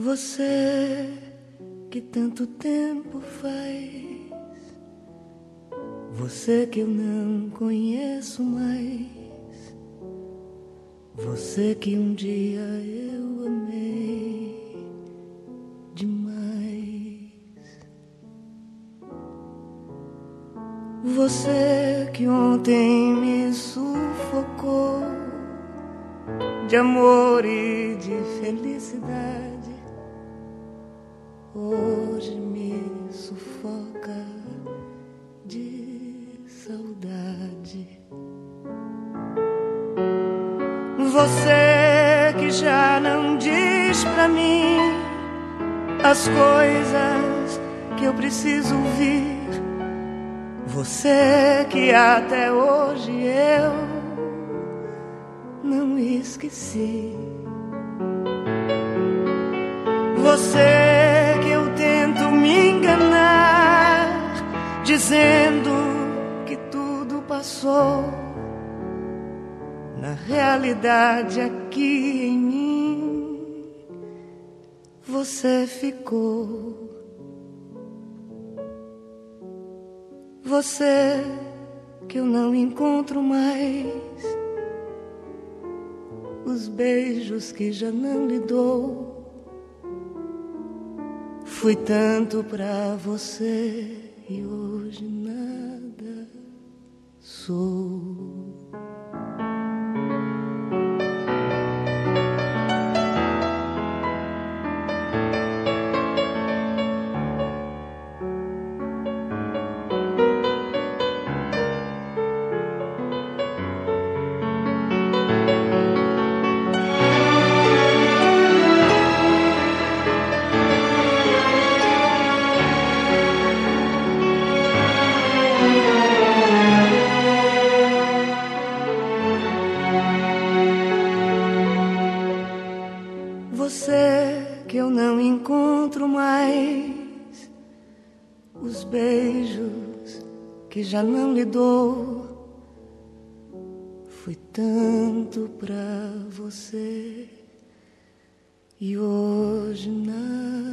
Você que tanto tempo faz, você que eu não conheço mais, você que um dia eu amei demais. Você que ontem me sufocou de amor e de felicidade, hoje me sufoca de saudade. Você que já não diz pra mim as coisas que eu preciso ouvir, você que até hoje eu não esqueci. Você que eu tento me enganar, dizendo que tudo passou, na realidade aqui em mim você ficou. Você que eu não encontro mais, os beijos que já não lhe dou, fui tanto pra você e hoje nada sou. Você que eu não encontro mais, os beijos que já não lhe dou, fui tanto pra você e hoje nada